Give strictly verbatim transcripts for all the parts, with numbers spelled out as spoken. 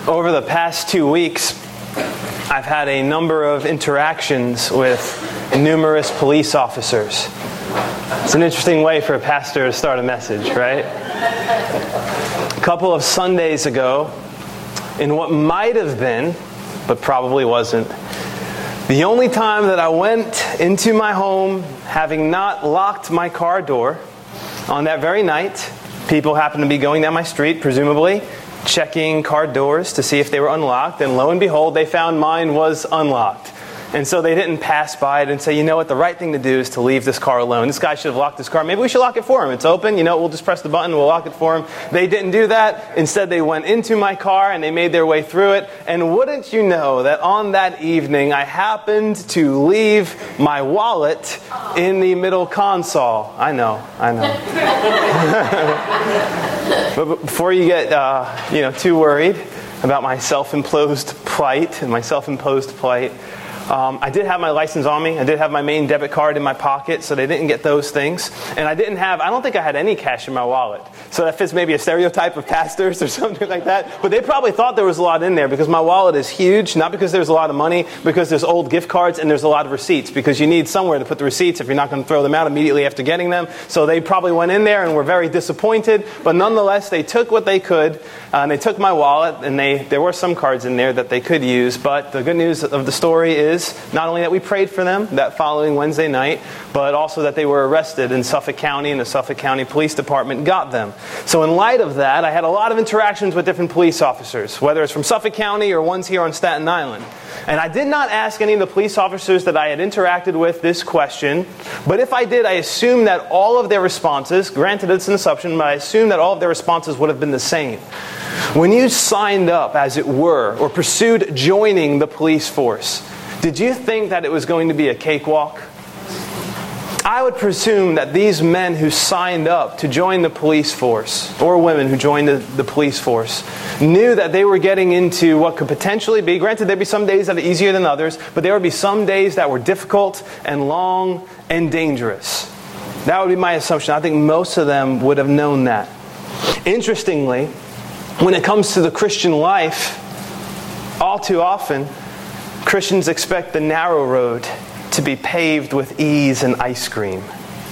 Over the past two weeks, I've had a number of interactions with numerous police officers. It's an interesting way for a pastor to start a message, right? A couple of Sundays ago, in what might have been, but probably wasn't, the only time that I went into my home having not locked my car door, on that very night, people happened to be going down my street, presumably, checking car doors to see if they were unlocked, and lo and behold, they found mine was unlocked. And so they didn't pass by it and say, you know what, the right thing to do is to leave this car alone. This guy should have locked his car. Maybe we should lock it for him. It's open. You know, we'll just press the button. We'll lock it for him. They didn't do that. Instead, they went into my car and they made their way through it. And wouldn't you know that on that evening, I happened to leave my wallet in the middle console. I know. I know. But before you get, uh, you know, too worried about my self-imposed plight and my self-imposed plight, Um, I did have my license on me. I did have my main debit card in my pocket, so they didn't get those things. And I didn't have, I don't think I had any cash in my wallet. So that fits maybe a stereotype of pastors or something like that. But they probably thought there was a lot in there because my wallet is huge, not because there's a lot of money, because there's old gift cards and there's a lot of receipts, because you need somewhere to put the receipts if you're not going to throw them out immediately after getting them. So they probably went in there and were very disappointed. But nonetheless, they took what they could, uh, and they took my wallet, and they there were some cards in there that they could use. But the good news of the story is not only that we prayed for them that following Wednesday night, but also that they were arrested in Suffolk County, and the Suffolk County Police Department got them. So in light of that, I had a lot of interactions with different police officers, whether it's from Suffolk County or ones here on Staten Island. And I did not ask any of the police officers that I had interacted with this question, but if I did, I assumed that all of their responses, granted it's an assumption, but I assumed that all of their responses would have been the same. When you signed up, as it were, or pursued joining the police force, did you think that it was going to be a cakewalk? I would presume that these men who signed up to join the police force, or women who joined the, the police force, knew that they were getting into what could potentially be, granted there'd be some days that are easier than others, but there would be some days that were difficult and long and dangerous. That would be my assumption. I think most of them would have known that. Interestingly, when it comes to the Christian life, all too often, Christians expect the narrow road to be paved with ease and ice cream.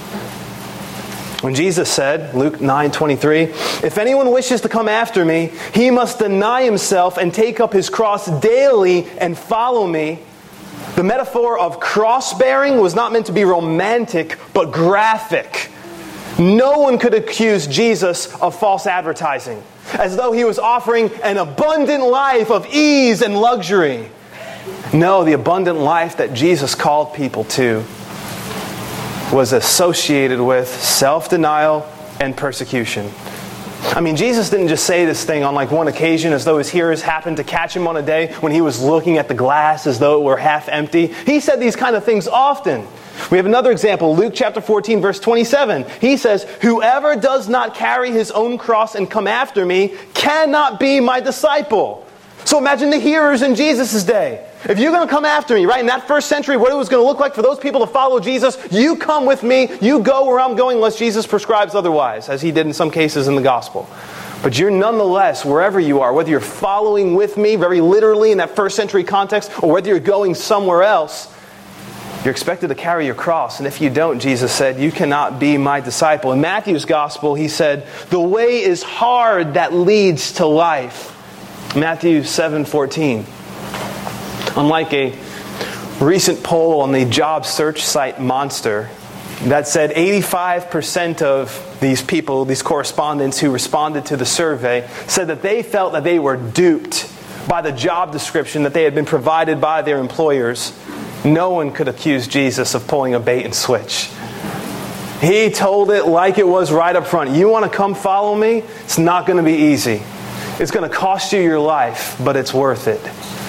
When Jesus said, Luke nine twenty-three, if anyone wishes to come after me, he must deny himself and take up his cross daily and follow me. The metaphor of cross-bearing was not meant to be romantic, but graphic. No one could accuse Jesus of false advertising, as though he was offering an abundant life of ease and luxury. No, the abundant life that Jesus called people to was associated with self-denial and persecution. I mean, Jesus didn't just say this thing on like one occasion as though his hearers happened to catch him on a day when he was looking at the glass as though it were half empty. He said these kind of things often. We have another example, Luke chapter fourteen, verse twenty-seven. He says, whoever does not carry his own cross and come after me cannot be my disciple. So imagine the hearers in Jesus' day. If you're going to come after me, right, in that first century, what it was going to look like for those people to follow Jesus, you come with me, you go where I'm going unless Jesus prescribes otherwise, as he did in some cases in the gospel. But you're nonetheless, wherever you are, whether you're following with me, very literally in that first century context, or whether you're going somewhere else, you're expected to carry your cross. And if you don't, Jesus said, you cannot be my disciple. In Matthew's gospel, he said, the way is hard that leads to life. Matthew seven fourteen. Unlike a recent poll on the job search site Monster that said eighty-five percent of these people, these correspondents who responded to the survey, said that they felt that they were duped by the job description that they had been provided by their employers, no one could accuse Jesus of pulling a bait and switch. He told it like it was right up front. You want to come follow me? It's not going to be easy. It's going to cost you your life, but it's worth it.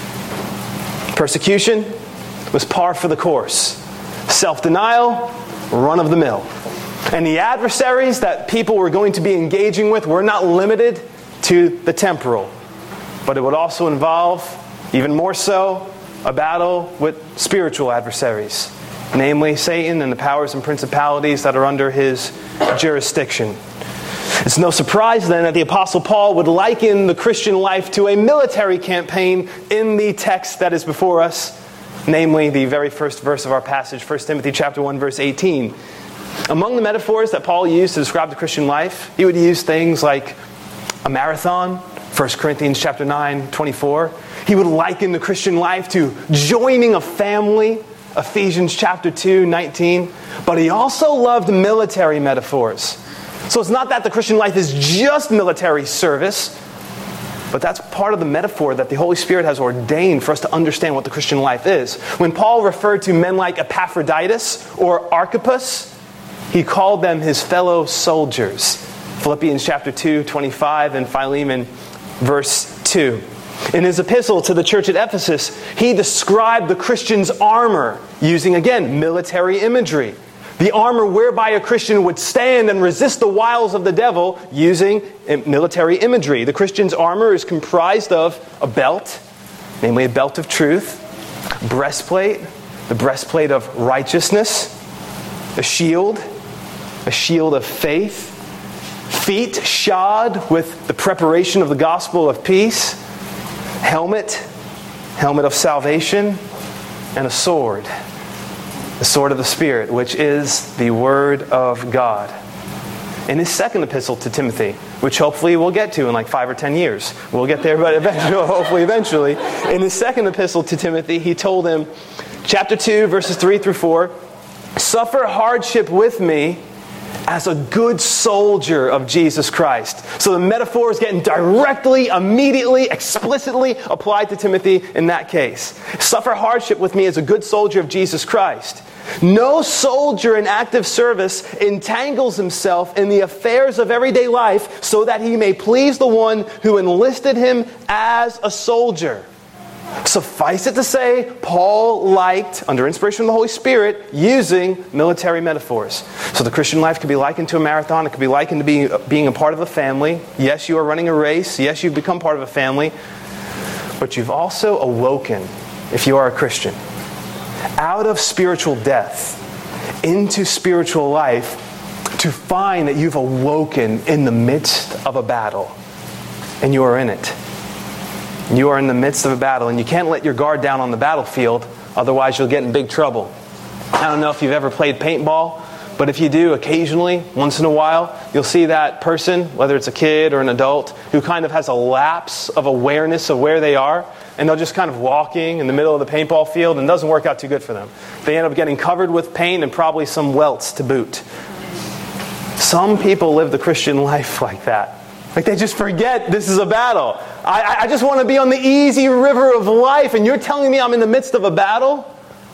Persecution was par for the course. Self-denial, run of the mill. And the adversaries that people were going to be engaging with were not limited to the temporal, but it would also involve, even more so, a battle with spiritual adversaries, namely Satan and the powers and principalities that are under his jurisdiction. It's no surprise then that the Apostle Paul would liken the Christian life to a military campaign in the text that is before us, namely the very first verse of our passage, First Timothy chapter one, verse eighteen. Among the metaphors that Paul used to describe the Christian life, he would use things like a marathon, First Corinthians chapter nine, twenty-four. He would liken the Christian life to joining a family, Ephesians chapter two, nineteen. But he also loved military metaphors. So it's not that the Christian life is just military service, but that's part of the metaphor that the Holy Spirit has ordained for us to understand what the Christian life is. When Paul referred to men like Epaphroditus or Archippus, he called them his fellow soldiers. Philippians chapter two, twenty-five, and Philemon verse two. In his epistle to the church at Ephesus, he described the Christian's armor using, again, military imagery. The armor whereby a Christian would stand and resist the wiles of the devil using military imagery. The Christian's armor is comprised of a belt, namely a belt of truth, breastplate, the breastplate of righteousness, a shield, a shield of faith, feet shod with the preparation of the gospel of peace, helmet, helmet of salvation, and a sword. The sword of the Spirit, which is the Word of God. In his second epistle to Timothy, which hopefully we'll get to in like five or ten years. We'll get there, but eventually, hopefully eventually. In his second epistle to Timothy, he told him, chapter two, verses three through four, "Suffer hardship with me as a good soldier of Jesus Christ." So the metaphor is getting directly, immediately, explicitly applied to Timothy in that case. Suffer hardship with me as a good soldier of Jesus Christ. No soldier in active service entangles himself in the affairs of everyday life so that he may please the one who enlisted him as a soldier. Suffice it to say, Paul liked, under inspiration of the Holy Spirit, using military metaphors. So the Christian life could be likened to a marathon. It could be likened to being, being a part of a family. Yes, you are running a race. Yes, you've become part of a family. But you've also awoken, if you are a Christian, out of spiritual death into spiritual life to find that you've awoken in the midst of a battle. And you are in it. You are in the midst of a battle, and you can't let your guard down on the battlefield, otherwise you'll get in big trouble. I don't know if you've ever played paintball, but if you do, occasionally, once in a while, you'll see that person, whether it's a kid or an adult, who kind of has a lapse of awareness of where they are, and they're just kind of walking in the middle of the paintball field, and it doesn't work out too good for them. They end up getting covered with paint and probably some welts to boot. Some people live the Christian life like that. Like they just forget this is a battle. I, I just want to be on the easy river of life, and you're telling me I'm in the midst of a battle?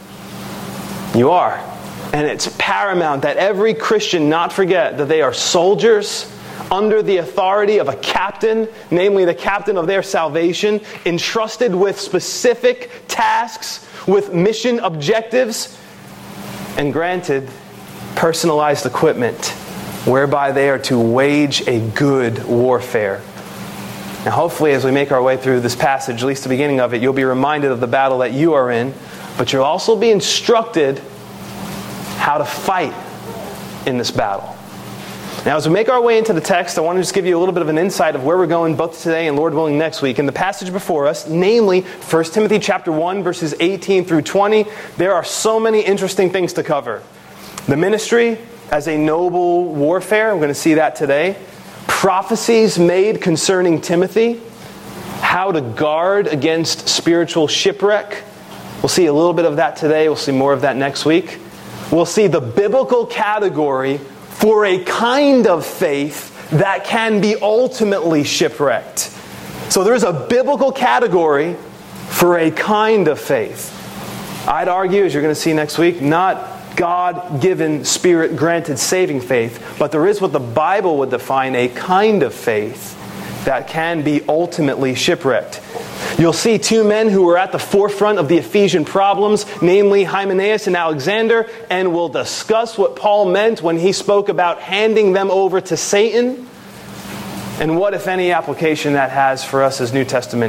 You are. And it's paramount that every Christian not forget that they are soldiers under the authority of a captain, namely the captain of their salvation, entrusted with specific tasks, with mission objectives, and granted personalized equipment whereby they are to wage a good warfare. Now hopefully as we make our way through this passage, at least the beginning of it, you'll be reminded of the battle that you are in, but you'll also be instructed how to fight in this battle. Now as we make our way into the text, I want to just give you a little bit of an insight of where we're going both today and Lord willing next week. In the passage before us, namely First Timothy chapter one, verses eighteen through twenty, there are so many interesting things to cover. The ministry as a noble warfare, we're going to see that today. Prophecies made concerning Timothy. How to guard against spiritual shipwreck. We'll see a little bit of that today. We'll see more of that next week. We'll see the biblical category for a kind of faith that can be ultimately shipwrecked. So there's a biblical category for a kind of faith. I'd argue, as you're going to see next week, not God-given, Spirit-granted saving faith, but there is what the Bible would define a kind of faith that can be ultimately shipwrecked. You'll see two men who were at the forefront of the Ephesian problems, namely Hymenaeus and Alexander, and we'll discuss what Paul meant when he spoke about handing them over to Satan, and what, if any, application that has for us as New Testament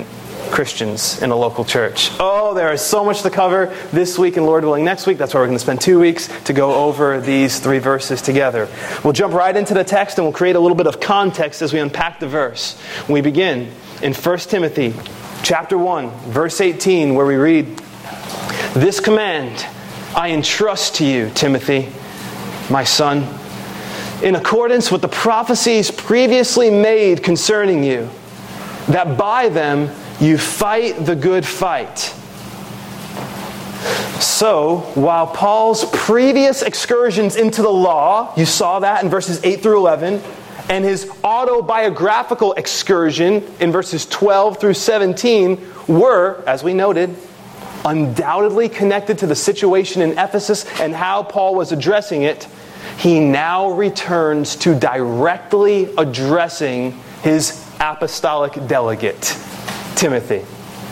Christians in a local church? Oh, there is so much to cover this week and Lord willing next week. That's why we're going to spend two weeks to go over these three verses together. We'll jump right into the text and we'll create a little bit of context as we unpack the verse. We begin in First Timothy chapter one, verse eighteen, where we read, "This command I entrust to you, Timothy, my son, in accordance with the prophecies previously made concerning you, that by them you fight the good fight." So, while Paul's previous excursions into the law, you saw that in verses eight through eleven, and his autobiographical excursion in verses twelve through seventeen were, as we noted, undoubtedly connected to the situation in Ephesus and how Paul was addressing it, he now returns to directly addressing his apostolic delegate, Timothy.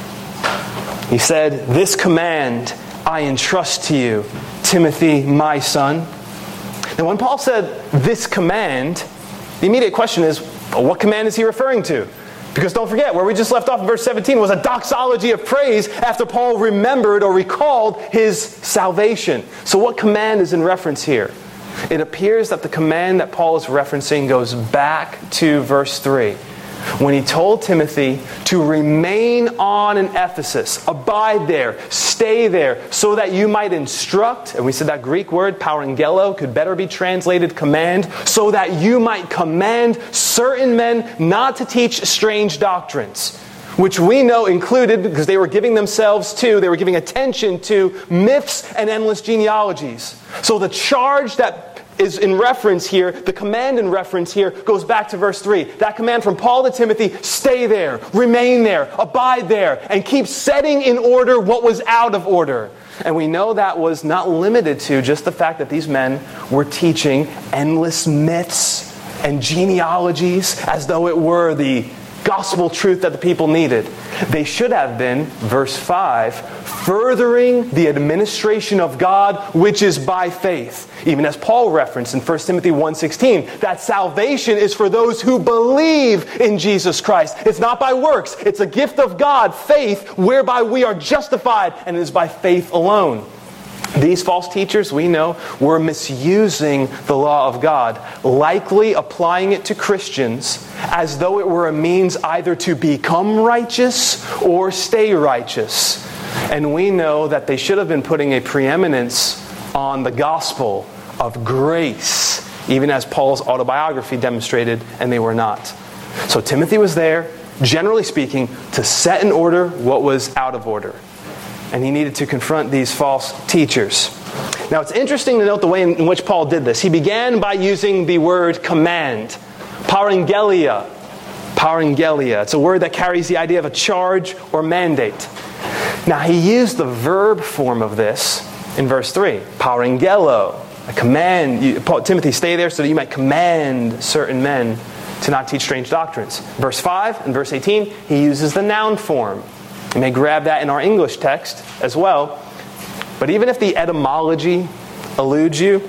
He said, "This command I entrust to you, Timothy, my son." Now, when Paul said, "this command," the immediate question is, well, what command is he referring to? Because don't forget, where we just left off in verse seventeen was a doxology of praise after Paul remembered or recalled his salvation. So what command is in reference here? It appears that the command that Paul is referencing goes back to verse three, when he told Timothy to remain on in Ephesus, abide there, stay there, so that you might instruct, and we said that Greek word, parangelo, could better be translated command, so that you might command certain men not to teach strange doctrines, which we know included, because they were giving themselves to, they were giving attention to myths and endless genealogies. So the charge that is in reference here, the command in reference here, goes back to verse three. That command from Paul to Timothy, stay there, remain there, abide there, and keep setting in order what was out of order. And we know that was not limited to just the fact that these men were teaching endless myths and genealogies as though it were the gospel truth that the people needed. They should have been, verse five, furthering the administration of God, which is by faith. Even as Paul referenced in First Timothy one sixteen, that salvation is for those who believe in Jesus Christ. It's not by works. It's a gift of God, faith, whereby we are justified, and it is by faith alone. These false teachers, we know, were misusing the law of God, likely applying it to Christians as though it were a means either to become righteous or stay righteous. And we know that they should have been putting a preeminence on the gospel of grace, even as Paul's autobiography demonstrated, and they were not. So Timothy was there, generally speaking, to set in order what was out of order. And he needed to confront these false teachers. Now, it's interesting to note the way in which Paul did this. He began by using the word command, parangelia. Parangelia. It's a word that carries the idea of a charge or mandate. Now, he used the verb form of this in verse three, parangelo, a command. You, Paul, Timothy, stay there so that you might command certain men to not teach strange doctrines. Verse five and verse eighteen, he uses the noun form. You may grab that in our English text as well. But even if the etymology eludes you,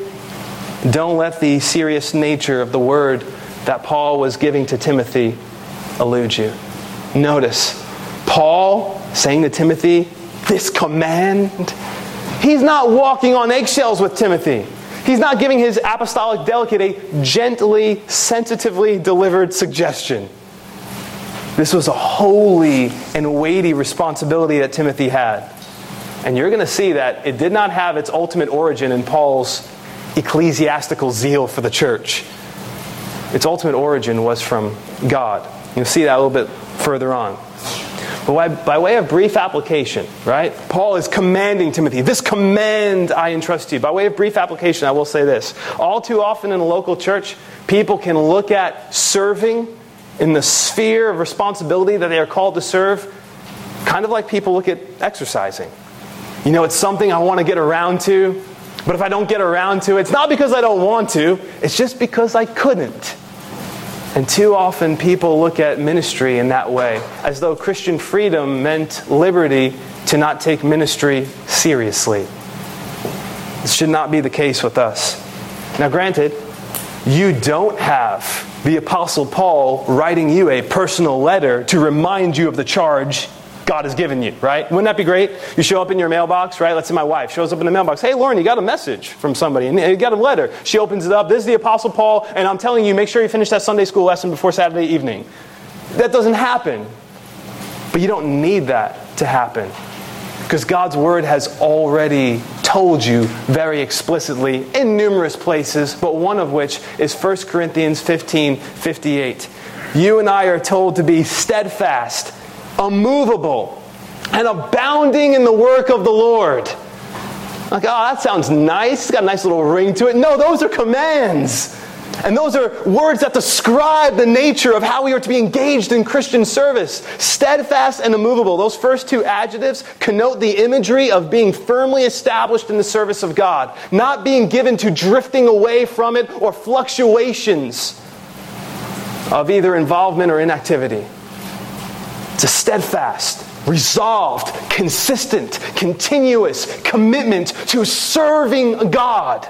don't let the serious nature of the word that Paul was giving to Timothy elude you. Notice, Paul saying to Timothy, this command, he's not walking on eggshells with Timothy. He's not giving his apostolic delegate a gently, sensitively delivered suggestion. This was a holy and weighty responsibility that Timothy had. And you're going to see that it did not have its ultimate origin in Paul's ecclesiastical zeal for the church. Its ultimate origin was from God. You'll see that a little bit further on. But by, by way of brief application, right? Paul is commanding Timothy, this command I entrust to you. By way of brief application, I will say this. All too often in a local church, people can look at serving in the sphere of responsibility that they are called to serve, kind of like people look at exercising. You know, it's something I want to get around to, but if I don't get around to it, it's not because I don't want to, it's just because I couldn't. And too often people look at ministry in that way, as though Christian freedom meant liberty to not take ministry seriously. This should not be the case with us. Now granted, you don't have the Apostle Paul writing you a personal letter to remind you of the charge God has given you, right? Wouldn't that be great? You show up in your mailbox, right? Let's say my wife shows up in the mailbox. Hey, Lauren, you got a message from somebody, and you got a letter. She opens it up. This is the Apostle Paul, and I'm telling you, make sure you finish that Sunday school lesson before Saturday evening. That doesn't happen. But you don't need that to happen, because God's Word has already told you very explicitly in numerous places, but one of which is First Corinthians fifteen fifty-eight. You and I are told to be steadfast, immovable, and abounding in the work of the Lord. Like, oh, that sounds nice. It's got a nice little ring to it. No, those are commands. And those are words that describe the nature of how we are to be engaged in Christian service. Steadfast and immovable. Those first two adjectives connote the imagery of being firmly established in the service of God, not being given to drifting away from it or fluctuations of either involvement or inactivity. It's a steadfast, resolved, consistent, continuous commitment to serving God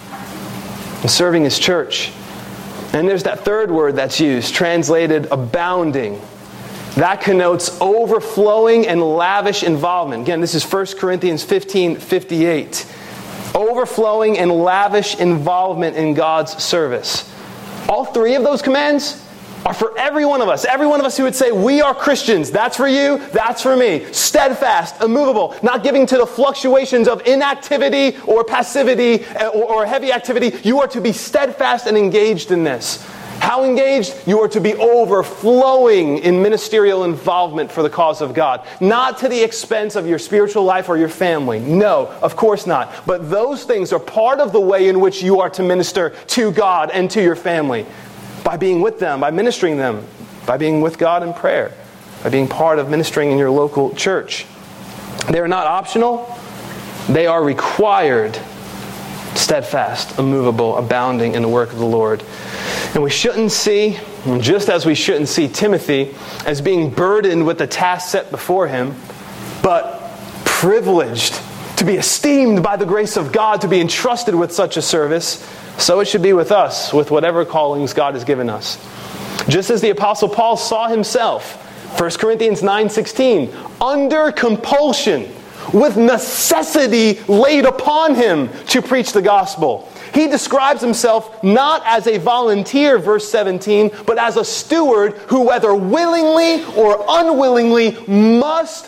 and serving His church. And there's that third word that's used, translated abounding. That connotes overflowing and lavish involvement. Again, this is First Corinthians fifteen fifty-eight. Overflowing and lavish involvement in God's service. All three of those commands are for every one of us. Every one of us who would say, we are Christians. That's for you. That's for me. Steadfast, immovable, not giving to the fluctuations of inactivity or passivity or, or heavy activity. You are to be steadfast and engaged in this. How engaged? You are to be overflowing in ministerial involvement for the cause of God. Not to the expense of your spiritual life or your family. No, of course not. But those things are part of the way in which you are to minister to God and to your family. By being with them, by ministering them, by being with God in prayer, by being part of ministering in your local church. They are not optional. They are required. Steadfast, immovable, abounding in the work of the Lord. And we shouldn't see, just as we shouldn't see Timothy as being burdened with the task set before him, but privileged to be esteemed by the grace of God to be entrusted with such a service. So it should be with us, with whatever callings God has given us. Just as the Apostle Paul saw himself, First Corinthians nine sixteen, under compulsion, with necessity laid upon him to preach the gospel. He describes himself not as a volunteer, verse seventeen, but as a steward who, whether willingly or unwillingly, must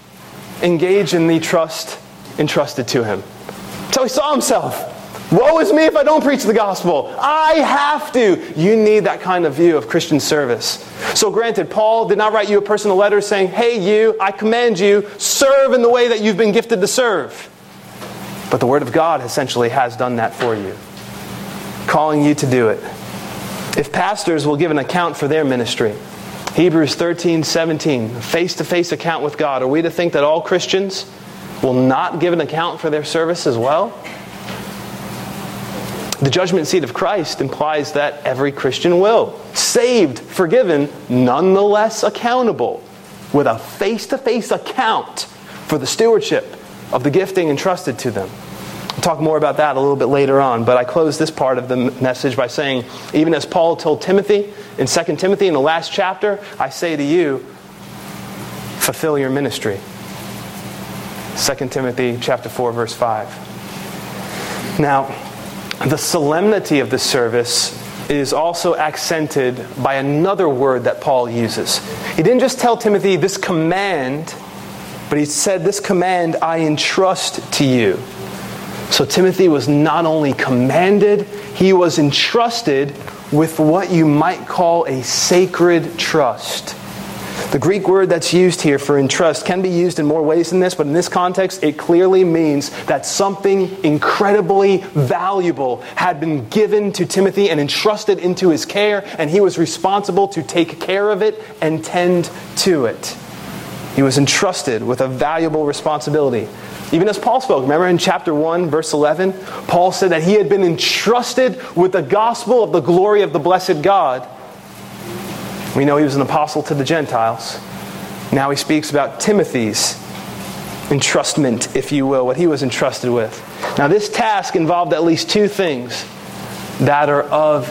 engage in the trust entrusted to him. So he saw himself. Woe is me if I don't preach the gospel. I have to. You need that kind of view of Christian service. So granted, Paul did not write you a personal letter saying, hey you, I command you, serve in the way that you've been gifted to serve. But the Word of God essentially has done that for you, calling you to do it. If pastors will give an account for their ministry, Hebrews thirteen seventeen, face-to-face account with God, are we to think that all Christians will not give an account for their service as well? The judgment seat of Christ implies that every Christian will. Saved, forgiven, nonetheless accountable, with a face-to-face account for the stewardship of the gifting entrusted to them. We'll talk more about that a little bit later on, but I close this part of the message by saying, even as Paul told Timothy in Second Timothy in the last chapter, I say to you, fulfill your ministry. Second Timothy chapter four, verse five. Now, the solemnity of this service is also accented by another word that Paul uses. He didn't just tell Timothy this command, but he said, this command I entrust to you. So Timothy was not only commanded, he was entrusted with what you might call a sacred trust. The Greek word that's used here for entrust can be used in more ways than this, but in this context, it clearly means that something incredibly valuable had been given to Timothy and entrusted into his care, and he was responsible to take care of it and tend to it. He was entrusted with a valuable responsibility. Even as Paul spoke, remember in chapter one, verse eleven, Paul said that he had been entrusted with the gospel of the glory of the blessed God. We know he was an apostle to the Gentiles. Now he speaks about Timothy's entrustment, if you will, what he was entrusted with. Now this task involved at least two things that are of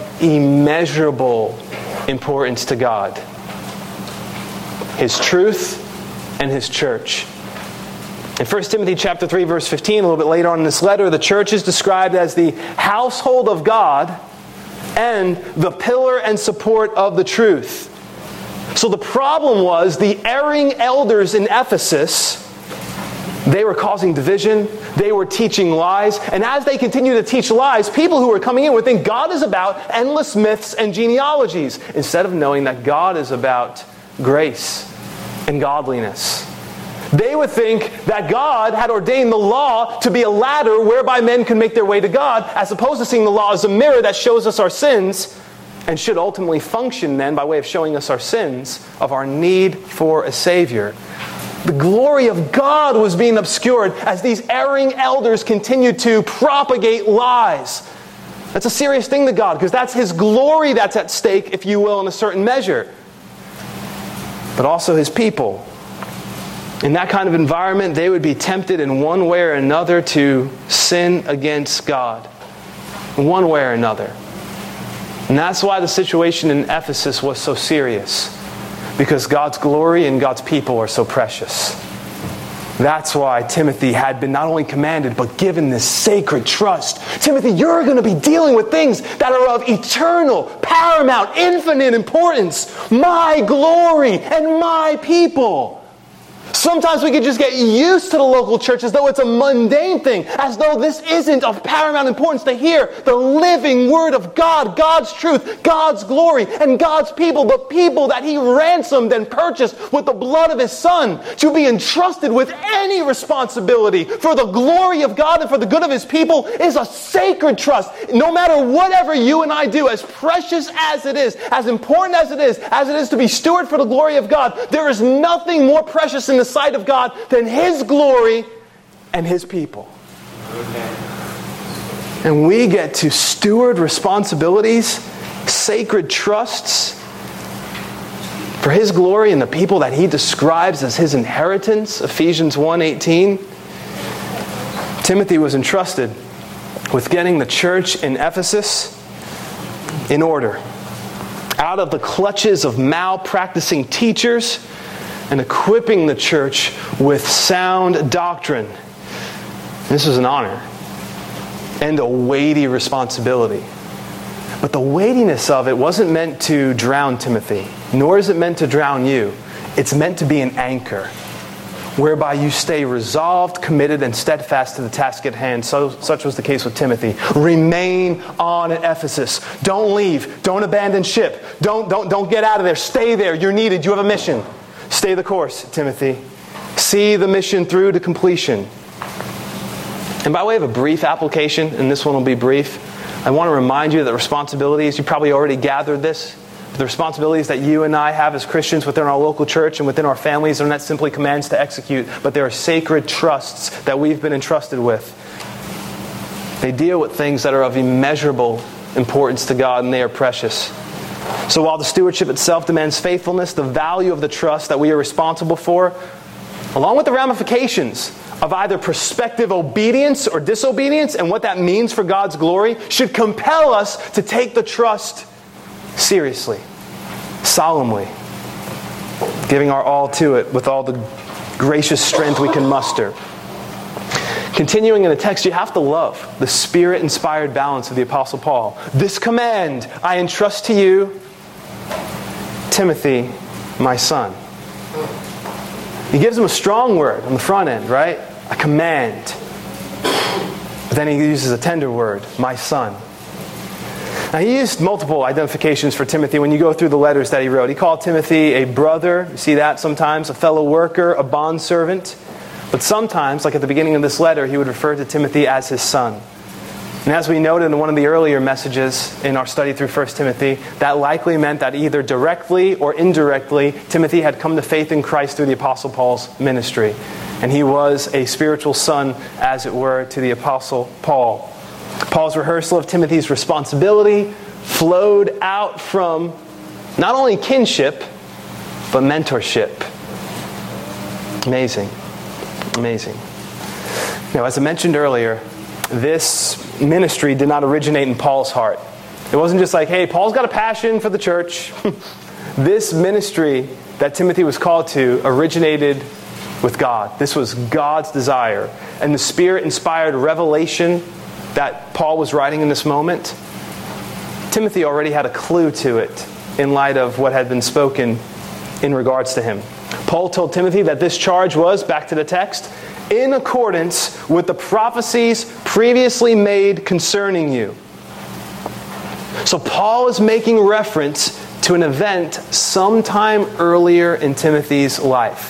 immeasurable importance to God: His truth and his church. In First Timothy chapter three, verse fifteen, a little bit later on in this letter, the church is described as the household of God and the pillar and support of the truth. So the problem was the erring elders in Ephesus, they were causing division, they were teaching lies, and as they continue to teach lies, people who were coming in would think God is about endless myths and genealogies, instead of knowing that God is about grace and godliness. They would think that God had ordained the law to be a ladder whereby men can make their way to God, as opposed to seeing the law as a mirror that shows us our sins, and should ultimately function then by way of showing us our sins of our need for a Savior. The glory of God was being obscured as these erring elders continued to propagate lies. That's a serious thing to God, because that's His glory that's at stake, if you will, in a certain measure. But also His people. In that kind of environment, they would be tempted in one way or another to sin against God. In one way or another. And that's why the situation in Ephesus was so serious. Because God's glory and God's people are so precious. That's why Timothy had been not only commanded, but given this sacred trust. Timothy, you're going to be dealing with things that are of eternal, paramount, infinite importance. My glory and my people. Sometimes we could just get used to the local church as though it's a mundane thing, as though this isn't of paramount importance to hear the living Word of God, God's truth, God's glory, and God's people, the people that He ransomed and purchased with the blood of His Son, to be entrusted with any responsibility for the glory of God and for the good of His people is a sacred trust. No matter whatever you and I do, as precious as it is, as important as it is, as it is to be steward for the glory of God, there is nothing more precious in the sight of God than His glory and His people. Amen. And we get to steward responsibilities, sacred trusts for His glory and the people that He describes as His inheritance. Ephesians one eighteen. Timothy was entrusted with getting the church in Ephesus in order, out of the clutches of malpracticing teachers, and equipping the church with sound doctrine. This was an honor and a weighty responsibility. But the weightiness of it wasn't meant to drown Timothy, nor is it meant to drown you. It's meant to be an anchor, whereby you stay resolved, committed, and steadfast to the task at hand. So, such was the case with Timothy. Remain on at Ephesus. Don't leave. Don't abandon ship. Don't, don't, don't get out of there. Stay there. You're needed. You have a mission. Stay the course, Timothy. See the mission through to completion. And by way of a brief application, and this one will be brief, I want to remind you that the responsibilities, you probably already gathered this, the responsibilities that you and I have as Christians within our local church and within our families are not simply commands to execute, but they are sacred trusts that we've been entrusted with. They deal with things that are of immeasurable importance to God, and they are precious. So while the stewardship itself demands faithfulness, the value of the trust that we are responsible for, along with the ramifications of either prospective obedience or disobedience and what that means for God's glory, should compel us to take the trust seriously, solemnly, giving our all to it with all the gracious strength we can muster. Continuing in the text, you have to love the Spirit-inspired balance of the Apostle Paul. This command I entrust to you, Timothy, my son. He gives him a strong word on the front end, right? A command. But then he uses a tender word, my son. Now, he used multiple identifications for Timothy when you go through the letters that he wrote. He called Timothy a brother. You see that sometimes. A fellow worker, a bondservant. But sometimes, like at the beginning of this letter, he would refer to Timothy as his son. And as we noted in one of the earlier messages in our study through First Timothy, that likely meant that either directly or indirectly, Timothy had come to faith in Christ through the Apostle Paul's ministry. And he was a spiritual son, as it were, to the Apostle Paul. Paul's rehearsal of Timothy's responsibility flowed out from not only kinship, but mentorship. Amazing. Amazing. Now, as I mentioned earlier, this ministry did not originate in Paul's heart. It wasn't just like, hey, Paul's got a passion for the church. This ministry that Timothy was called to originated with God. This was God's desire. And the Spirit-inspired revelation that Paul was writing in this moment, Timothy already had a clue to it in light of what had been spoken in regards to him. Paul told Timothy that this charge was, back to the text, in accordance with the prophecies previously made concerning you. So Paul is making reference to an event sometime earlier in Timothy's life.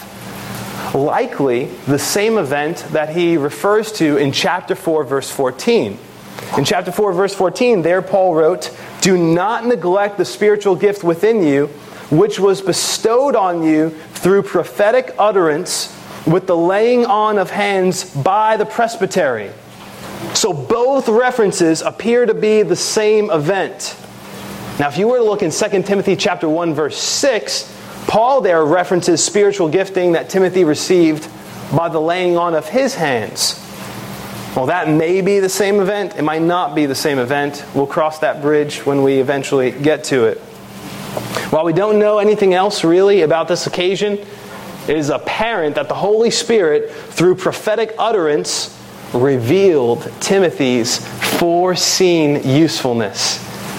Likely the same event that he refers to in chapter four, verse fourteen. In chapter four, verse fourteen, there Paul wrote, "Do not neglect the spiritual gift within you, which was bestowed on you through prophetic utterance with the laying on of hands by the presbytery." So both references appear to be the same event. Now, if you were to look in Second Timothy chapter one, verse six, Paul there references spiritual gifting that Timothy received by the laying on of his hands. Well, that may be the same event. It might not be the same event. We'll cross that bridge when we eventually get to it. While we don't know anything else really about this occasion, it is apparent that the Holy Spirit, through prophetic utterance, revealed Timothy's foreseen usefulness,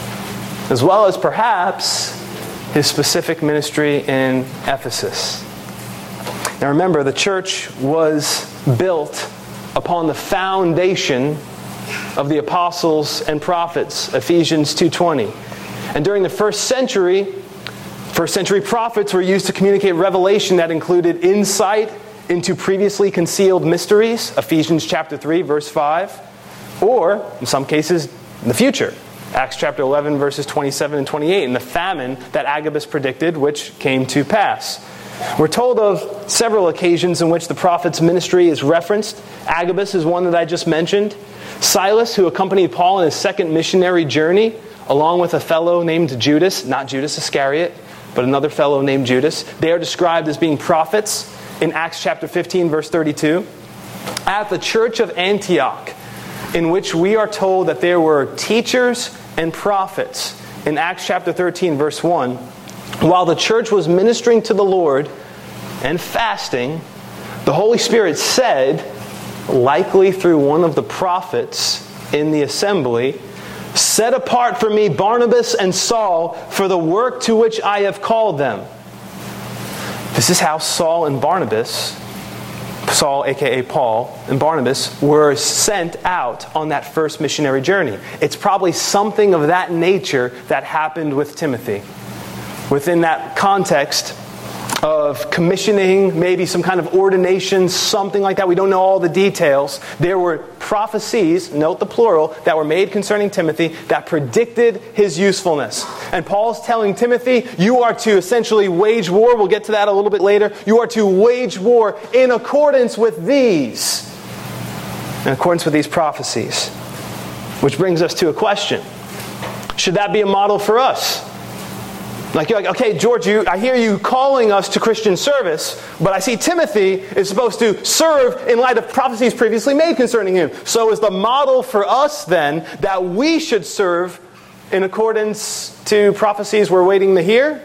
as well as perhaps his specific ministry in Ephesus. Now remember, the church was built upon the foundation of the apostles and prophets, Ephesians two twenty. And during the first century, first century prophets were used to communicate revelation that included insight into previously concealed mysteries, Ephesians chapter three, verse five, or, in some cases, in the future, Acts chapter eleven, verses twenty-seven and twenty-eight, and the famine that Agabus predicted, which came to pass. We're told of several occasions in which the prophet's ministry is referenced. Agabus is one that I just mentioned. Silas, who accompanied Paul on his second missionary journey, along with a fellow named Judas, not Judas Iscariot, but another fellow named Judas. They are described as being prophets in Acts chapter fifteen, verse thirty-two. At the church of Antioch, in which we are told that there were teachers and prophets, in Acts chapter thirteen, verse one, while the church was ministering to the Lord and fasting, the Holy Spirit said, likely through one of the prophets in the assembly, "Set apart for me Barnabas and Saul for the work to which I have called them." This is how Saul and Barnabas, Saul aka Paul, and Barnabas were sent out on that first missionary journey. It's probably something of that nature that happened with Timothy. Within that context of commissioning, maybe some kind of ordination, something like that. We don't know all the details. There were prophecies, note the plural, that were made concerning Timothy that predicted his usefulness. And Paul's telling Timothy, you are to essentially wage war. We'll get to that a little bit later. You are to wage war in accordance with these. In accordance with these prophecies. Which brings us to a question. Should that be a model for us? Like, you're like, okay, George, you, I hear you calling us to Christian service, but I see Timothy is supposed to serve in light of prophecies previously made concerning him. So is the model for us then that we should serve in accordance to prophecies we're waiting to hear?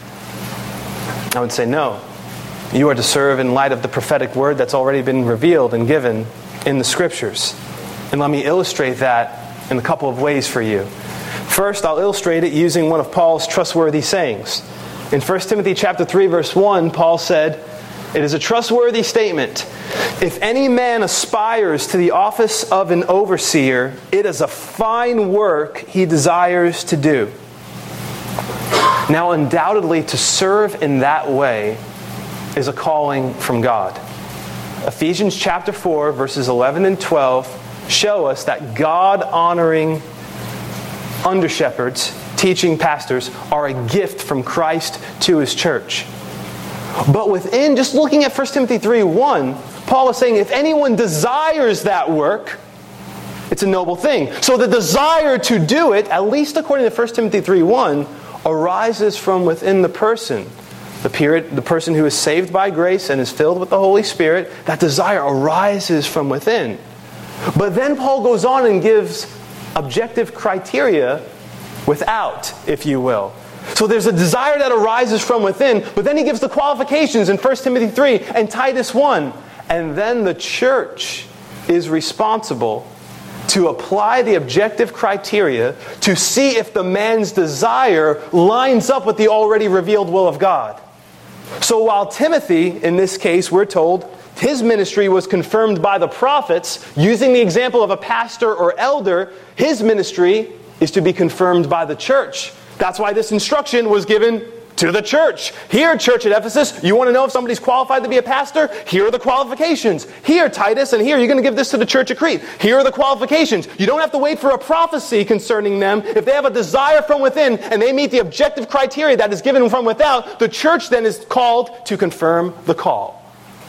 I would say no. You are to serve in light of the prophetic word that's already been revealed and given in the Scriptures. And let me illustrate that in a couple of ways for you. First, I'll illustrate it using one of Paul's trustworthy sayings. In First Timothy chapter three, verse one, Paul said, "It is a trustworthy statement. If any man aspires to the office of an overseer, it is a fine work he desires to do." Now, undoubtedly, to serve in that way is a calling from God. Ephesians chapter four, verses eleven and twelve show us that God-honoring under-shepherds, teaching pastors, are a gift from Christ to His church. But within, just looking at First Timothy three one, Paul is saying if anyone desires that work, it's a noble thing. So the desire to do it, at least according to First Timothy three one, arises from within the person. The, period, the person who is saved by grace and is filled with the Holy Spirit, that desire arises from within. But then Paul goes on and gives objective criteria without, if you will. So there's a desire that arises from within, but then he gives the qualifications in First Timothy three and Titus one. And then the church is responsible to apply the objective criteria to see if the man's desire lines up with the already revealed will of God. So while Timothy, in this case, we're told, his ministry was confirmed by the prophets, using the example of a pastor or elder, his ministry is to be confirmed by the church. That's why this instruction was given to the church. Here, church at Ephesus, you want to know if somebody's qualified to be a pastor? Here are the qualifications. Here, Titus, and here, you're going to give this to the church at Crete. Here are the qualifications. You don't have to wait for a prophecy concerning them. If they have a desire from within and they meet the objective criteria that is given from without, the church then is called to confirm the call.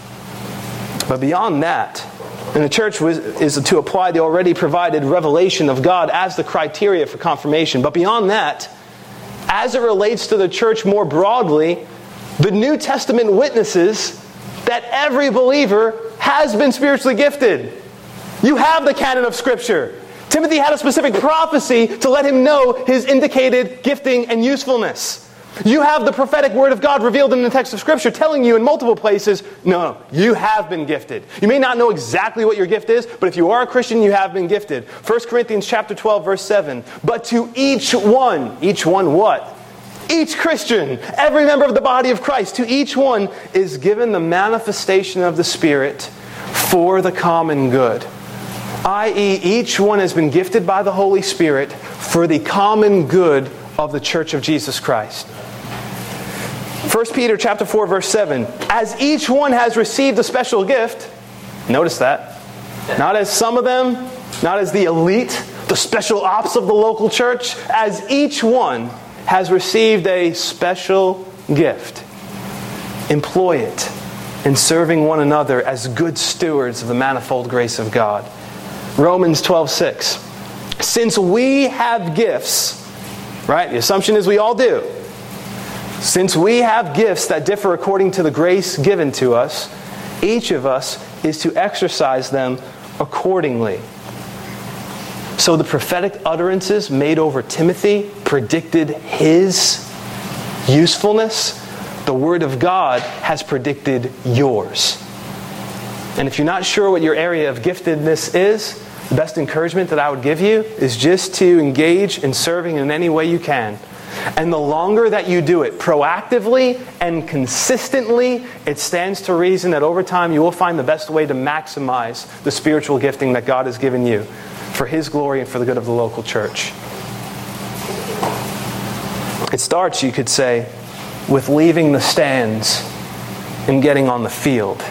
But beyond that, and the church was, is to apply the already provided revelation of God as the criteria for confirmation. But beyond that, as it relates to the church more broadly, the New Testament witnesses that every believer has been spiritually gifted. You have the canon of Scripture. Timothy had a specific prophecy to let him know his indicated gifting and usefulness. You have the prophetic word of God revealed in the text of Scripture telling you in multiple places, no, no, you have been gifted. You may not know exactly what your gift is, but if you are a Christian, you have been gifted. First Corinthians chapter twelve, verse seven. But to each one, each one what? Each Christian, every member of the body of Christ, to each one is given the manifestation of the Spirit for the common good. that is, each one has been gifted by the Holy Spirit for the common good of the church of Jesus Christ. First Peter chapter four, verse seven. As each one has received a special gift, notice that, not as some of them, not as the elite, the special ops of the local church, as each one has received a special gift. Employ it in serving one another as good stewards of the manifold grace of God. Romans twelve, six. Since we have gifts, right? The assumption is we all do. Since we have gifts that differ according to the grace given to us, each of us is to exercise them accordingly. So the prophetic utterances made over Timothy predicted his usefulness. The Word of God has predicted yours. And if you're not sure what your area of giftedness is, the best encouragement that I would give you is just to engage in serving in any way you can. And the longer that you do it proactively and consistently, it stands to reason that over time you will find the best way to maximize the spiritual gifting that God has given you for His glory and for the good of the local church. It starts, you could say, with leaving the stands and getting on the field.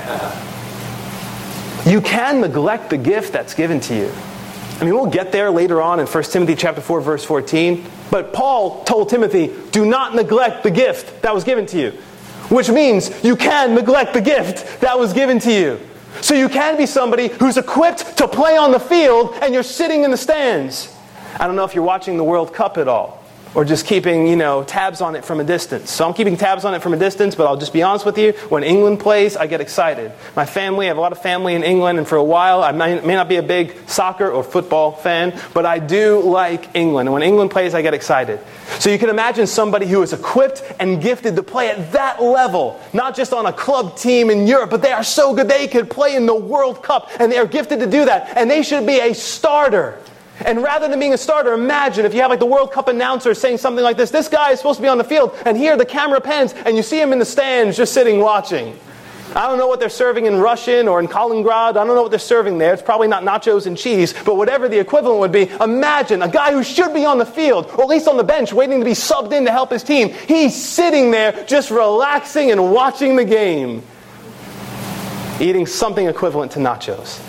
You can neglect the gift that's given to you. I mean, we'll get there later on in First Timothy chapter four, verse fourteen. But Paul told Timothy, do not neglect the gift that was given to you. Which means you can neglect the gift that was given to you. So you can be somebody who's equipped to play on the field and you're sitting in the stands. I don't know if you're watching the World Cup at all, or just keeping, you know, tabs on it from a distance. So I'm keeping tabs on it from a distance, but I'll just be honest with you. When England plays, I get excited. My family, I have a lot of family in England, and for a while, I may, may not be a big soccer or football fan, but I do like England. And when England plays, I get excited. So you can imagine somebody who is equipped and gifted to play at that level, not just on a club team in Europe, but they are so good they could play in the World Cup, and they are gifted to do that, and they should be a starter. And rather than being a starter, imagine if you have like the World Cup announcer saying something like this. This guy is supposed to be on the field, and here the camera pans, and you see him in the stands just sitting watching. I don't know what they're serving in Russian or in Kaliningrad. I don't know what they're serving there. It's probably not nachos and cheese, but whatever the equivalent would be, imagine a guy who should be on the field, or at least on the bench, waiting to be subbed in to help his team. He's sitting there just relaxing and watching the game, eating something equivalent to nachos.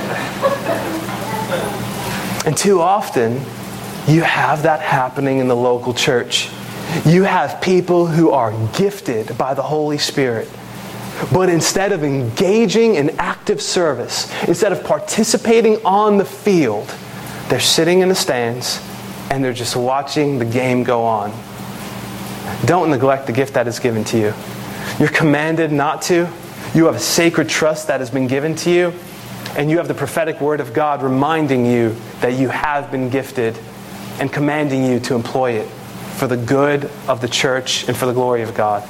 And too often, you have that happening in the local church. You have people who are gifted by the Holy Spirit, but instead of engaging in active service, instead of participating on the field, they're sitting in the stands and they're just watching the game go on. Don't neglect the gift that is given to you. You're commanded not to. You have a sacred trust that has been given to you. And you have the prophetic word of God reminding you that you have been gifted and commanding you to employ it for the good of the church and for the glory of God.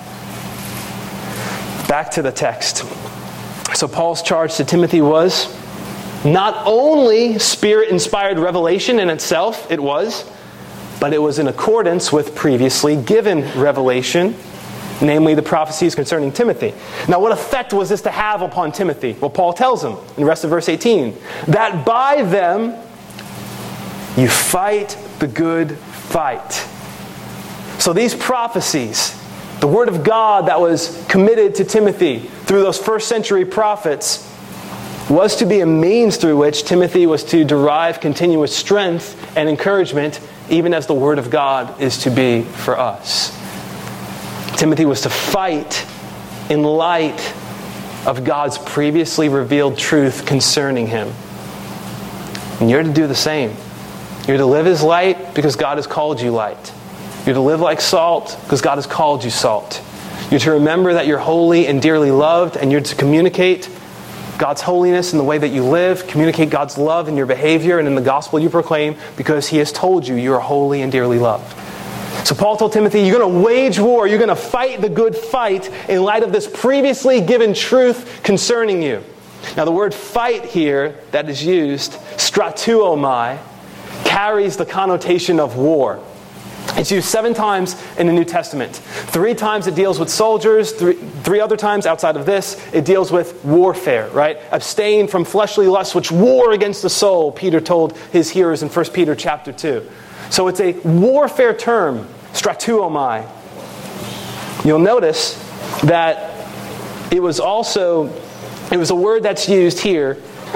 Back to the text. So Paul's charge to Timothy was not only Spirit-inspired revelation in itself, it was, but it was in accordance with previously given revelation, namely the prophecies concerning Timothy. Now, what effect was this to have upon Timothy? Well, Paul tells him in the rest of verse eighteen, that by them you fight the good fight. So these prophecies, the word of God that was committed to Timothy through those first century prophets, was to be a means through which Timothy was to derive continuous strength and encouragement, even as the word of God is to be for us. Timothy was to fight in light of God's previously revealed truth concerning him. And you're to do the same. You're to live as light because God has called you light. You're to live like salt because God has called you salt. You're to remember that you're holy and dearly loved, and you're to communicate God's holiness in the way that you live, communicate God's love in your behavior and in the gospel you proclaim, because He has told you you are holy and dearly loved. So Paul told Timothy, you're going to wage war, you're going to fight the good fight in light of this previously given truth concerning you. Now the word fight here that is used, stratuomai, carries the connotation of war. It's used seven times in the New Testament. Three times it deals with soldiers. Three, three other times outside of this, it deals with warfare, right? Abstain from fleshly lusts which war against the soul, Peter told his hearers in First Peter chapter two. So it's a warfare term, stratuomai. You'll notice that it was also, it was a word that's used here,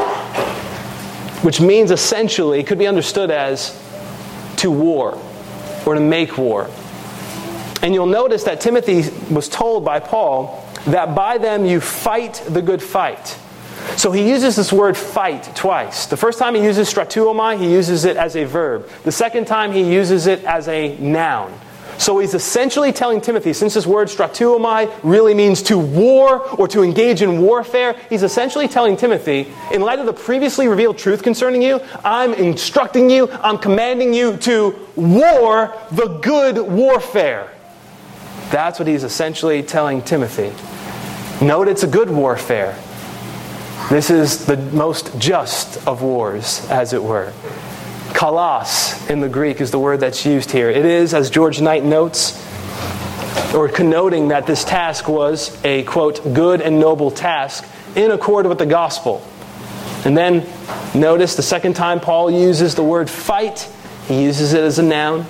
which means essentially, could be understood as to war, or to make war. And you'll notice that Timothy was told by Paul that by them you fight the good fight. So he uses this word fight twice. The first time he uses stratuomai, he uses it as a verb. The second time he uses it as a noun. So he's essentially telling Timothy, since this word stratuomai really means to war or to engage in warfare, he's essentially telling Timothy, in light of the previously revealed truth concerning you, I'm instructing you, I'm commanding you to war the good warfare. That's what he's essentially telling Timothy. Note it's a good warfare. This is the most just of wars, as it were. Kalos in the Greek is the word that's used here. It is, as George Knight notes, or connoting that this task was a, quote, good and noble task in accord with the gospel. And then notice the second time Paul uses the word fight, he uses it as a noun.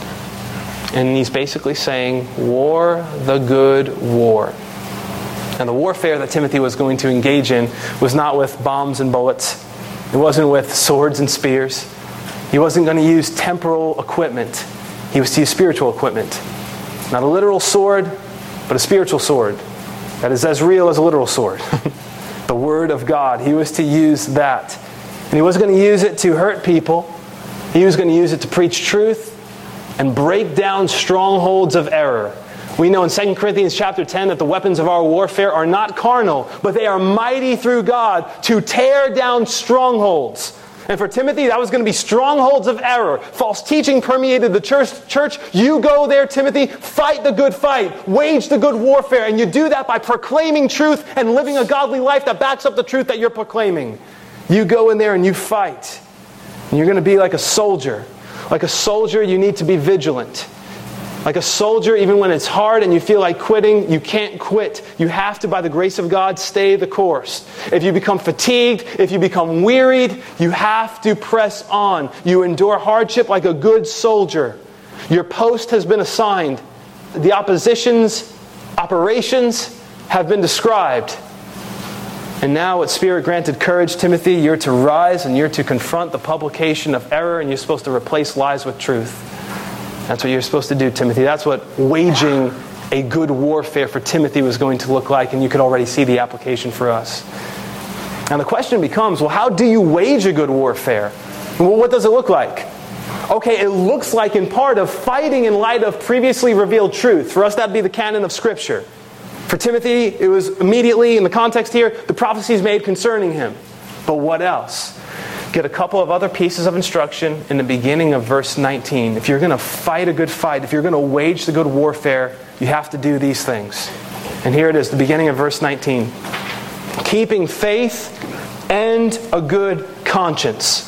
And he's basically saying, war the good war. And the warfare that Timothy was going to engage in was not with bombs and bullets. It wasn't with swords and spears. He wasn't going to use temporal equipment. He was to use spiritual equipment. Not a literal sword, but a spiritual sword. That is as real as a literal sword. The Word of God. He was to use that. And he wasn't going to use it to hurt people. He was going to use it to preach truth and break down strongholds of error. We know in Second Corinthians chapter ten that the weapons of our warfare are not carnal, but they are mighty through God to tear down strongholds. And for Timothy, that was going to be strongholds of error. False teaching permeated the church. Church, you go there, Timothy, fight the good fight, wage the good warfare, and you do that by proclaiming truth and living a godly life that backs up the truth that you're proclaiming. You go in there and you fight. And you're going to be like a soldier. Like a soldier, you need to be vigilant. Like a soldier, even when it's hard and you feel like quitting, you can't quit. You have to, by the grace of God, stay the course. If you become fatigued, if you become wearied, you have to press on. You endure hardship like a good soldier. Your post has been assigned. The opposition's operations have been described. And now with Spirit-granted courage, Timothy, you're to rise and you're to confront the publication of error, and you're supposed to replace lies with truth. That's what you're supposed to do, Timothy. That's what waging a good warfare for Timothy was going to look like, and you could already see the application for us. Now the question becomes, well, how do you wage a good warfare? Well, what does it look like? Okay, it looks like in part of fighting in light of previously revealed truth. For us, that would be the canon of Scripture. For Timothy, it was immediately, in the context here, the prophecies made concerning him. But what else? get a couple of other pieces of instruction in the beginning of verse nineteen. If you're going to fight a good fight, if you're going to wage the good warfare, you have to do these things. And here it is, the beginning of verse nineteen. Keeping faith and a good conscience.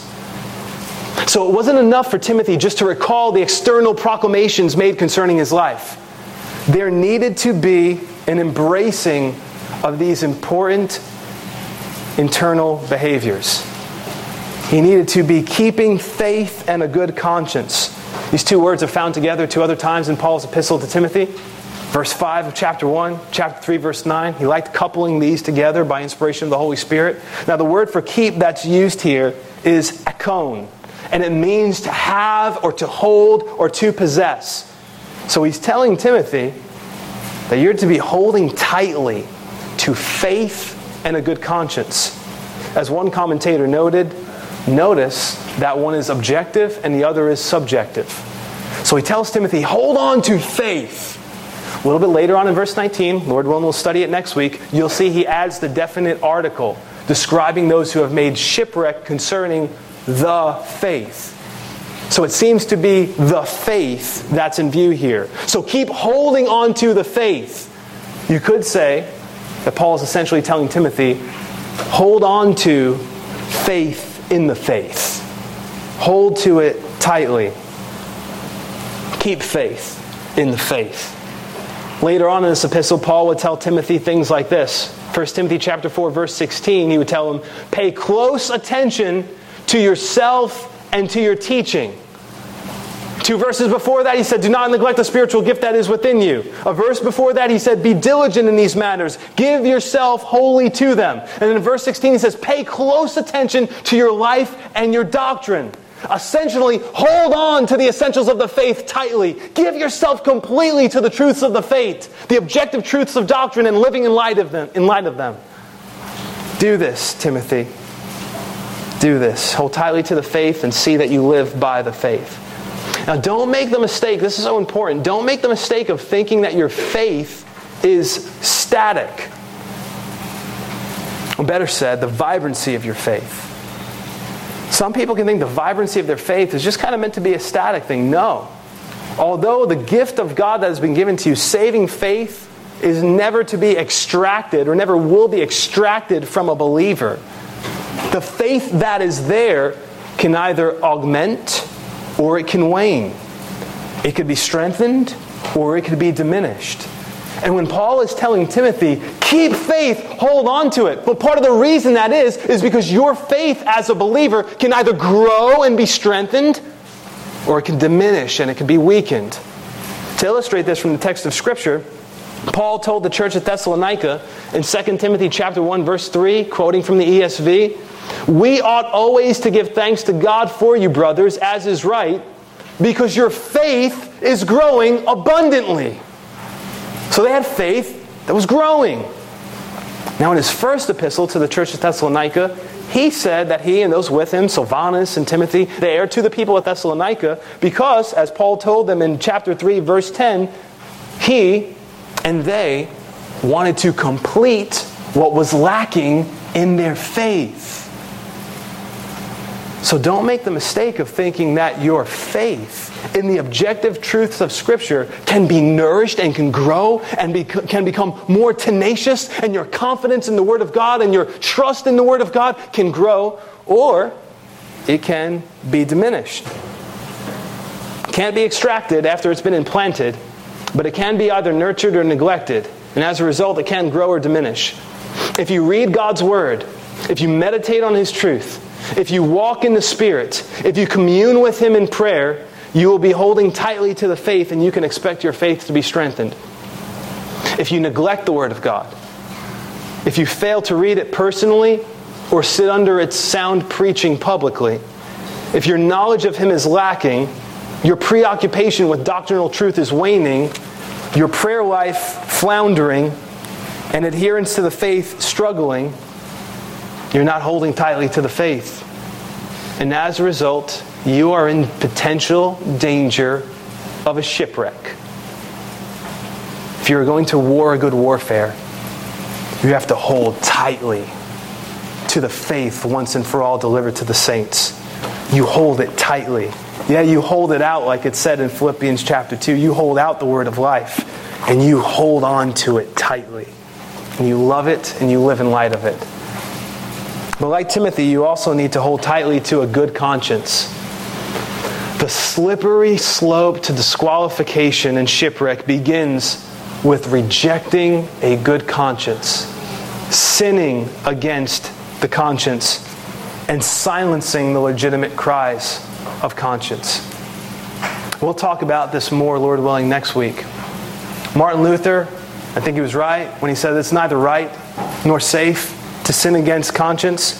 So it wasn't enough for Timothy just to recall the external proclamations made concerning his life. There needed to be an embracing of these important internal behaviors. He needed to be keeping faith and a good conscience. These two words are found together two other times in Paul's epistle to Timothy. Verse five of chapter one, chapter three, verse nine. He liked coupling these together by inspiration of the Holy Spirit. Now the word for keep that's used here is akon. And it means to have or to hold or to possess. So he's telling Timothy that you're to be holding tightly to faith and a good conscience. As one commentator noted, notice that one is objective and the other is subjective. So he tells Timothy, hold on to faith. A little bit later on in verse nineteen, Lord willing, we'll study it next week, you'll see he adds the definite article describing those who have made shipwreck concerning the faith. So it seems to be the faith that's in view here. So keep holding on to the faith. You could say that Paul is essentially telling Timothy, hold on to faith in the faith. Hold to it tightly. Keep faith in the faith. Later on in this epistle, Paul would tell Timothy things like this. First Timothy chapter four, verse sixteen, he would tell him, pay close attention to yourself and to your teaching. Two verses before that, he said, do not neglect the spiritual gift that is within you. A verse before that, he said, be diligent in these matters. Give yourself wholly to them. And in verse sixteen, he says, pay close attention to your life and your doctrine. Essentially, hold on to the essentials of the faith tightly. Give yourself completely to the truths of the faith, the objective truths of doctrine, and living in light of them. In light of them. Do this, Timothy. Do this. Hold tightly to the faith and see that you live by the faith. Now, don't make the mistake, this is so important, don't make the mistake of thinking that your faith is static. Or better said, the vibrancy of your faith. Some people can think the vibrancy of their faith is just kind of meant to be a static thing. No. Although the gift of God that has been given to you, saving faith, is never to be extracted or never will be extracted from a believer. The faith that is there can either augment or it can wane. It could be strengthened or it could be diminished. And when Paul is telling Timothy, keep faith, hold on to it. But part of the reason that is, is because your faith as a believer can either grow and be strengthened, or it can diminish and it can be weakened. To illustrate this from the text of Scripture, Paul told the church at Thessalonica in Second Timothy chapter one, verse three, quoting from the E S V, we ought always to give thanks to God for you, brothers, as is right, because your faith is growing abundantly. So they had faith that was growing. Now in his first epistle to the church at Thessalonica, he said that he and those with him, Silvanus and Timothy, they are to the people at Thessalonica because, as Paul told them in chapter three, verse ten, he and they wanted to complete what was lacking in their faith. So don't make the mistake of thinking that your faith in the objective truths of Scripture can be nourished and can grow and be, can become more tenacious, and your confidence in the Word of God and your trust in the Word of God can grow, or it can be diminished. It can't be extracted after it's been implanted, but it can be either nurtured or neglected, and as a result it can grow or diminish. If you read God's Word, if you meditate on His truth, if you walk in the Spirit, if you commune with Him in prayer, you will be holding tightly to the faith, and you can expect your faith to be strengthened. If you neglect the Word of God, if you fail to read it personally or sit under its sound preaching publicly, if your knowledge of Him is lacking, your preoccupation with doctrinal truth is waning, your prayer life floundering, and adherence to the faith struggling, you're not holding tightly to the faith. And as a result, you are in potential danger of a shipwreck. If you're going to war a good warfare, you have to hold tightly to the faith once and for all delivered to the saints. You hold it tightly. Yeah, you hold it out like it said in Philippians chapter two. You hold out the word of life and you hold on to it tightly. And you love it and you live in light of it. But like Timothy, you also need to hold tightly to a good conscience. The slippery slope to disqualification and shipwreck begins with rejecting a good conscience, sinning against the conscience, and silencing the legitimate cries of conscience. We'll talk about this more, Lord willing, next week. Martin Luther, I think he was right when he said it's neither right nor safe to sin against conscience.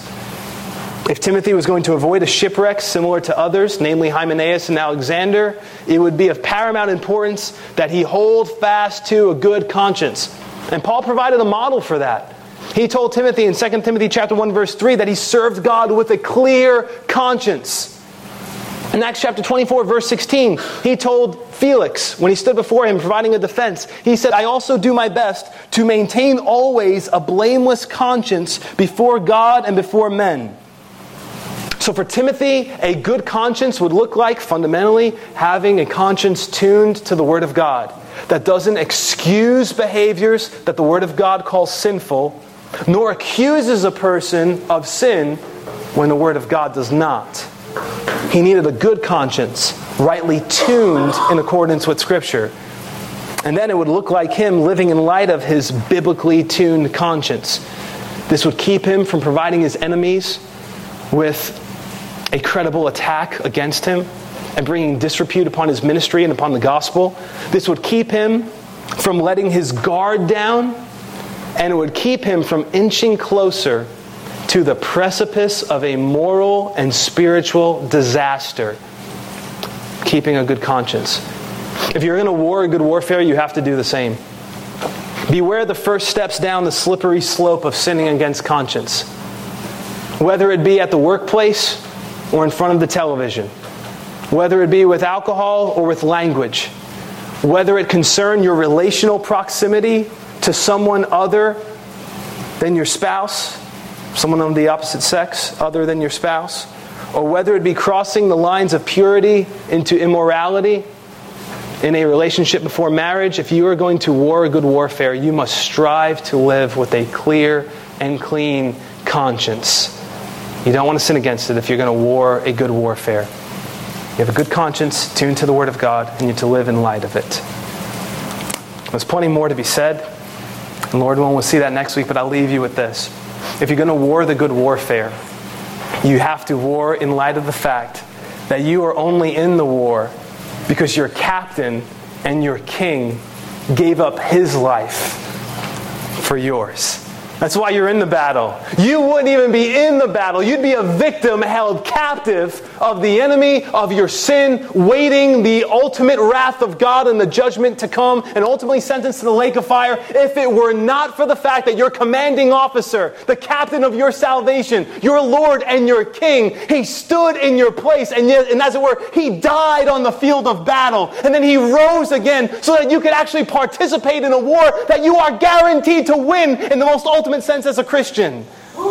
If Timothy was going to avoid a shipwreck similar to others, namely Hymenaeus and Alexander, it would be of paramount importance that he hold fast to a good conscience. And Paul provided a model for that. He told Timothy in Second Timothy chapter one, verse three, that he served God with a clear conscience. In Acts chapter twenty-four, verse sixteen, he told Felix, when he stood before him providing a defense, he said, I also do my best to maintain always a blameless conscience before God and before men. So for Timothy, a good conscience would look like, fundamentally, having a conscience tuned to the Word of God that doesn't excuse behaviors that the Word of God calls sinful, nor accuses a person of sin when the Word of God does not. He needed a good conscience, rightly tuned in accordance with Scripture. And then it would look like him living in light of his biblically tuned conscience. This would keep him from providing his enemies with a credible attack against him and bringing disrepute upon his ministry and upon the gospel. This would keep him from letting his guard down, and it would keep him from inching closer to the precipice of a moral and spiritual disaster. Keeping a good conscience. If you're in a war, a good warfare, you have to do the same. Beware the first steps down the slippery slope of sinning against conscience. Whether it be at the workplace or in front of the television. Whether it be with alcohol or with language. Whether it concern your relational proximity to someone other than your spouse, someone of the opposite sex other than your spouse, or whether it be crossing the lines of purity into immorality in a relationship before marriage, if you are going to war a good warfare, you must strive to live with a clear and clean conscience. You don't want to sin against it if you're going to war a good warfare. You have a good conscience, tuned to the Word of God, and you're to live in light of it. There's plenty more to be said, and Lord willing, we'll see that next week, but I'll leave you with this. If you're going to war the good warfare, you have to war in light of the fact that you are only in the war because your captain and your king gave up his life for yours. That's why you're in the battle. You wouldn't even be in the battle. You'd be a victim held captive of the enemy, of your sin, waiting the ultimate wrath of God and the judgment to come, and ultimately sentenced to the lake of fire, if it were not for the fact that your commanding officer, the captain of your salvation, your Lord and your King, he stood in your place, and, yet, and as it were, he died on the field of battle, and then he rose again so that you could actually participate in a war that you are guaranteed to win in the most ultimate sense as a Christian.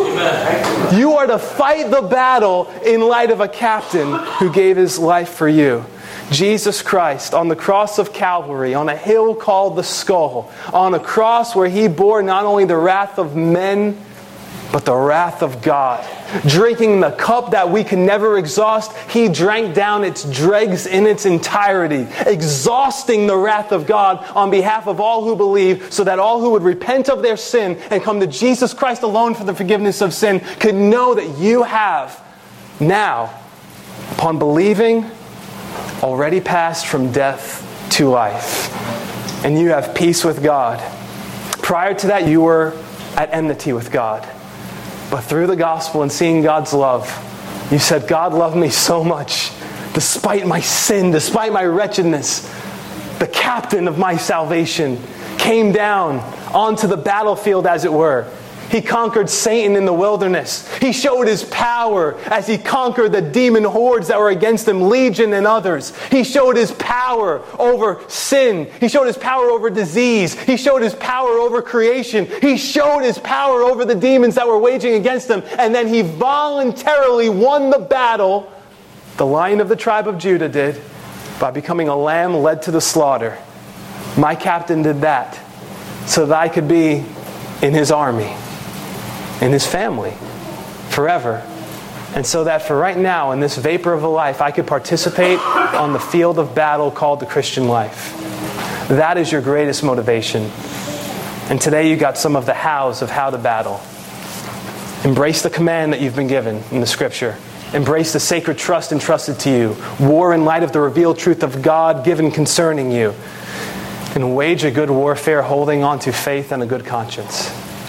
Amen. You are to fight the battle in light of a captain who gave his life for you. Jesus Christ on the cross of Calvary, on a hill called the Skull, on a cross where he bore not only the wrath of men, but the wrath of God. Drinking the cup that we can never exhaust, he drank down its dregs in its entirety, exhausting the wrath of God on behalf of all who believe, so that all who would repent of their sin and come to Jesus Christ alone for the forgiveness of sin could know that you have now, upon believing, already passed from death to life. And you have peace with God. Prior to that, you were at enmity with God. But through the gospel and seeing God's love, you said, God loved me so much, despite my sin, despite my wretchedness. The captain of my salvation came down onto the battlefield, as it were. He conquered Satan in the wilderness. He showed his power as he conquered the demon hordes that were against him, legion and others. He showed his power over sin. He showed his power over disease. He showed his power over creation. He showed his power over the demons that were waging against him. And then he voluntarily won the battle, the Lion of the tribe of Judah did, by becoming a lamb led to the slaughter. My captain did that so that I could be in his army, in his family, forever. And so that for right now, in this vapor of a life, I could participate on the field of battle called the Christian life. That is your greatest motivation. And today you got some of the hows of how to battle. Embrace the command that you've been given in the Scripture. Embrace the sacred trust entrusted to you. War in light of the revealed truth of God given concerning you. And wage a good warfare holding on to faith and a good conscience.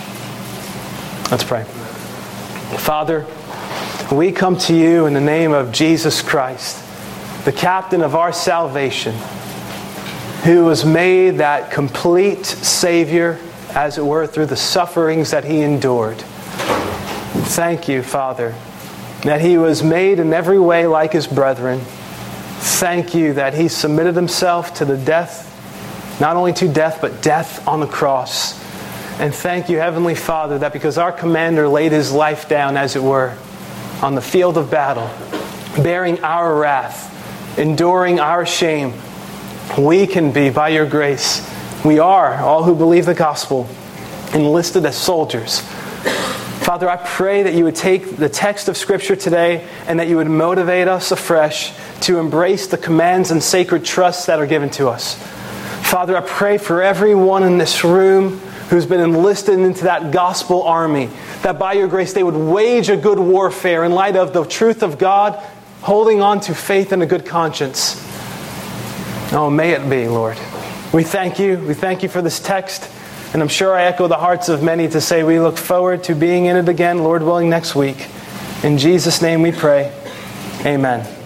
Let's pray. Father, we come to you in the name of Jesus Christ, the captain of our salvation, who was made that complete Savior, as it were, through the sufferings that he endured. Thank you, Father, that he was made in every way like his brethren. Thank you that he submitted himself to the death, not only to death, but death on the cross. And thank you, Heavenly Father, that because our commander laid his life down, as it were, on the field of battle, bearing our wrath, enduring our shame, we can be, by your grace, we are, all who believe the gospel, enlisted as soldiers. Father, I pray that you would take the text of Scripture today and that you would motivate us afresh to embrace the commands and sacred trusts that are given to us. Father, I pray for everyone in this room who's been enlisted into that gospel army, that by your grace they would wage a good warfare in light of the truth of God, holding on to faith and a good conscience. Oh, may it be, Lord. We thank you. We thank you for this text. And I'm sure I echo the hearts of many to say we look forward to being in it again, Lord willing, next week. In Jesus' name we pray. Amen.